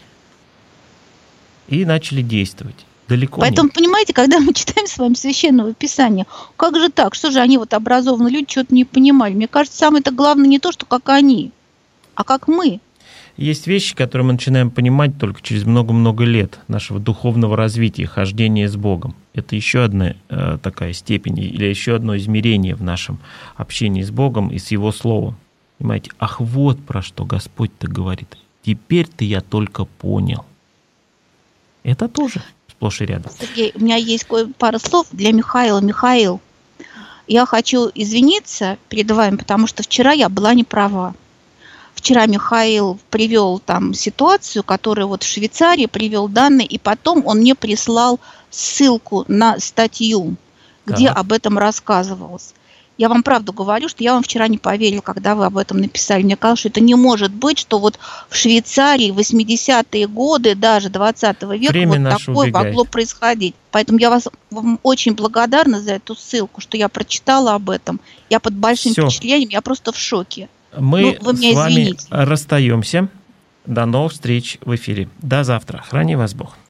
и начали действовать. Далеко Поэтому, нет. понимаете, когда мы читаем с вами Священное Писание, как же так? Что же они, вот образованные люди, что-то не понимали? Мне кажется, самое-то главное не то, что как они, а как мы. Есть вещи, которые мы начинаем понимать только через много-много лет нашего духовного развития, хождения с Богом. Это еще одна э, такая степень или еще одно измерение в нашем общении с Богом и с Его Словом. Понимаете, ах, вот про что Господь-то говорит. Теперь-то я только понял. Это тоже сплошь и рядом. Сергей, у меня есть пара слов для Михаила. Михаил, я хочу извиниться перед вами, потому что вчера я была не права. Вчера Михаил привел там ситуацию, которую вот в Швейцарии привел данные, и потом он мне прислал ссылку на статью, где Так. об этом рассказывалось. Я вам правду говорю, что я вам вчера не поверила, когда вы об этом написали. Мне казалось, что это не может быть, что вот в Швейцарии в восьмидесятые годы, даже двадцатого века, Время вот такое убегает. могло происходить. Поэтому я вас, вам очень благодарна за эту ссылку, что я прочитала об этом. Я под большим Всё. впечатлением, я просто в шоке. Мы Ну, вы меня с вами извините. расстаемся. До новых встреч в эфире. До завтра. Храни вас Бог.